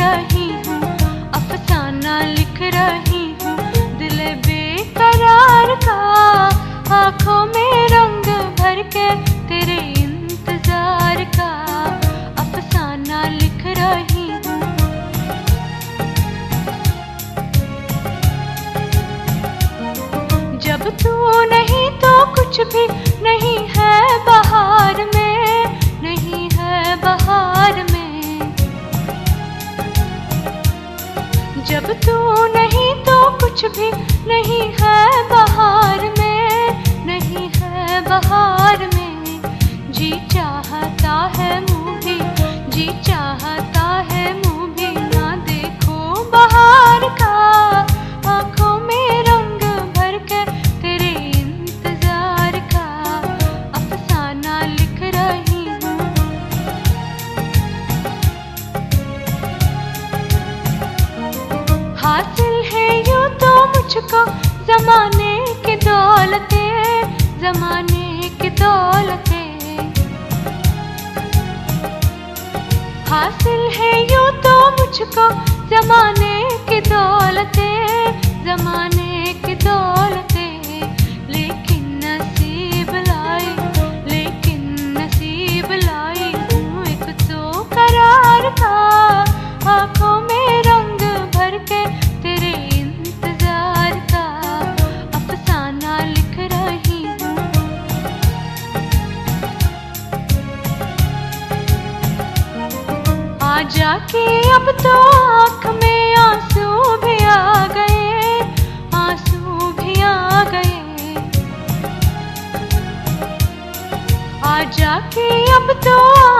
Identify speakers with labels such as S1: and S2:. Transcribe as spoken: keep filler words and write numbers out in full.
S1: रही हूँ, अफसाना लिख रही हूँ दिल बेकरार का। आँखों में रंग भर के तेरे इंतजार का अफसाना लिख रही हूँ। जब तू नहीं तो कुछ भी नहीं है बहार में, नहीं है बहार में। जब तू नहीं तो कुछ भी नहीं है बहार में, नहीं है बहार में। जी चाहता है मुँह भी, जी चाहता है मुँह भी ना देखो बहार का। आँखों में रंग भर के तेरे इंतजार का अफसाना लिख रही हूँ। हासिल है यूँ तो मुझको ज़माने की दौलतें, ज़माने की दौलतें। हासिल है यूँ तो मुझको ज़माने की दौलतें, ज़माने की दौलतें। लेकिन नसीब लाई, लेकिन नसीब लाई हूँ एक तो करार का। आँखों में रंग भर के तेरे इंतजार का अफसाना लिख रही हूँ। आ जाके अब तो आँख में आंसू भी आ गए, आंसू भी आ गए। आ जाके अब तो